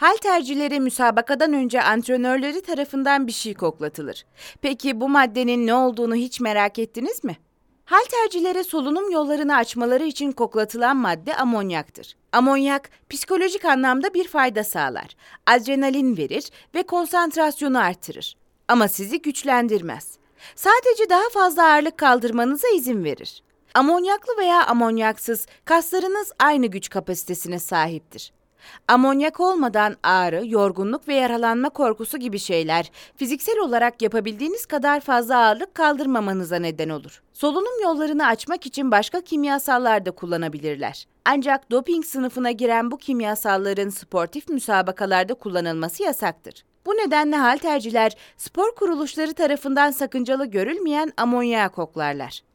Haltercileri müsabakadan önce antrenörleri tarafından bir şey koklatılır. Peki bu maddenin ne olduğunu hiç merak ettiniz mi? Haltercilere solunum yollarını açmaları için koklatılan madde amonyaktır. Amonyak, psikolojik anlamda bir fayda sağlar. Adrenalin verir ve konsantrasyonu artırır. Ama sizi güçlendirmez. Sadece daha fazla ağırlık kaldırmanıza izin verir. Amonyaklı veya amonyaksız kaslarınız aynı güç kapasitesine sahiptir. Amonyak olmadan ağrı, yorgunluk ve yaralanma korkusu gibi şeyler fiziksel olarak yapabildiğiniz kadar fazla ağırlık kaldırmamanıza neden olur. Solunum yollarını açmak için başka kimyasallar da kullanabilirler. Ancak doping sınıfına giren bu kimyasalların sportif müsabakalarda kullanılması yasaktır. Bu nedenle halterciler spor kuruluşları tarafından sakıncalı görülmeyen amonyağı koklarlar.